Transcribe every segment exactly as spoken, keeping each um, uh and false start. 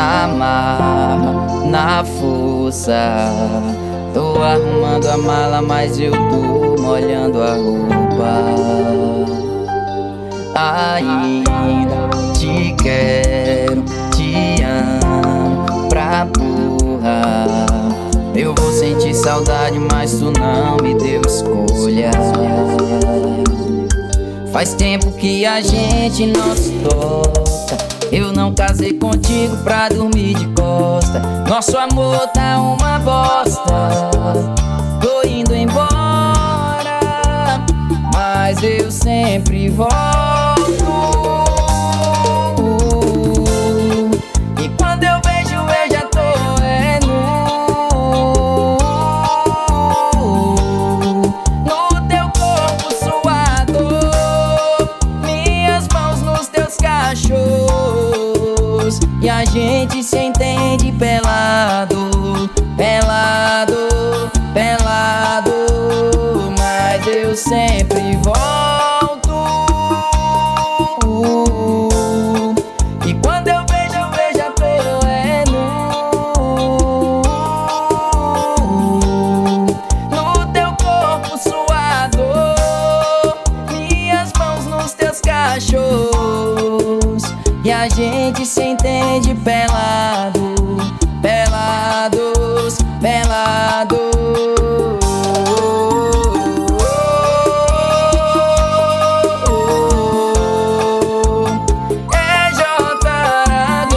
na marra, na força. Tô arrumando a mala, mas eu tô molhando a roupa. Ainda te quero, te amo pra porra. Eu vou sentir saudade, mas tu não me deu escolha. Faz tempo que a gente não se toca. Eu não casei contigo pra dormir de costa. Nosso amor tá uma bosta. Tô indo embora, mas eu sempre volto. E quando eu vejo eu já tô é nu, no teu corpo suado, minhas mãos nos teus cachos. E a gente se entende pelado, pelado, pelado, mas eu sempre volto. E quando eu vejo, eu já tô é nu, no teu corpo suado, minhas mãos nos teus cachos. E a gente se entende pelado, pelados, pelados. É J Aragão.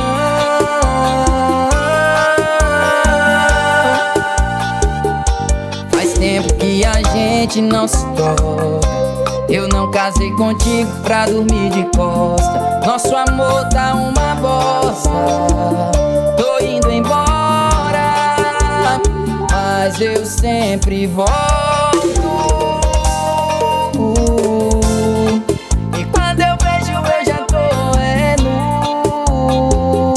Faz tempo que a gente não se toca. Eu não casei contigo pra dormir de costa. Nosso amor tá uma bosta. Tô indo embora, mas eu sempre volto. E quando eu vejo eu já tô é nu,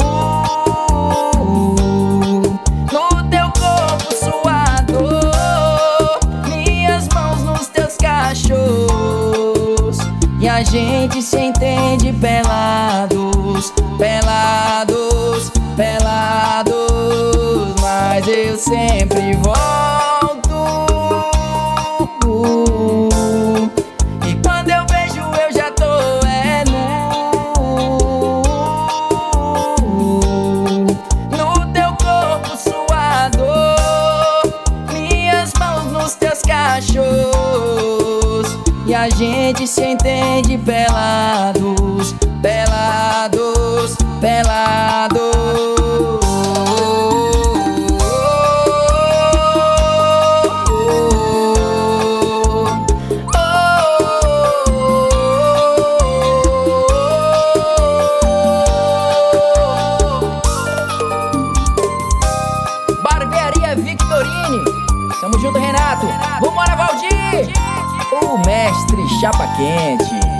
no teu corpo suado, minhas mãos nos teus cachos. E a gente se entende pelados, pelados, pelados, mas eu sempre volto. E quando eu vejo eu já tô é nu, no teu corpo suado, minhas mãos nos teus cachos. E a gente se entende pelados, pelados, pelados. Barbearia Victorine, tamo junto, Renato. Vambora, Valdir! O mestre Chapa Quente.